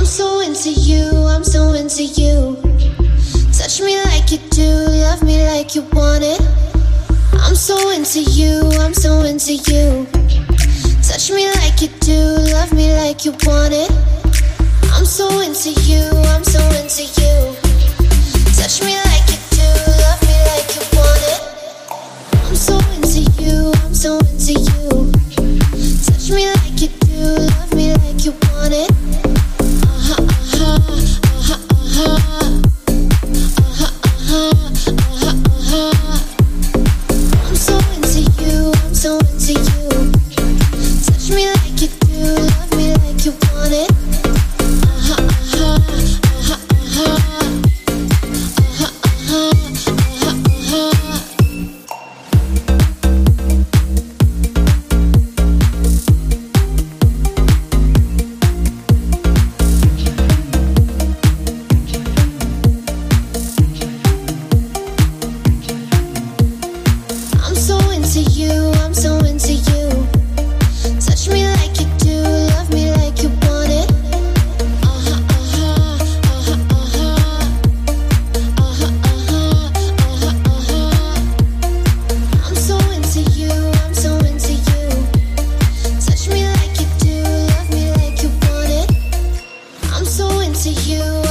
so into you, I'm so into you. Touch me like you do, love me like you want it. I'm so into you, I'm so into you. Touch me like you do, love me like you want it. I'm so into you, I'm so into you. Touch me like you do, love me like you want it. I'm so into you, I'm so into you. Touch me like you do, love me like you want it. I'm so into you, I'm so into you. Touch me like you do, love me like you want it. I'm so into you, I'm so into you. Touch me like you do, love me like you want it. I'm so into you, I'm so into you. Touch me like you do, love me like you want it. I'm so into you.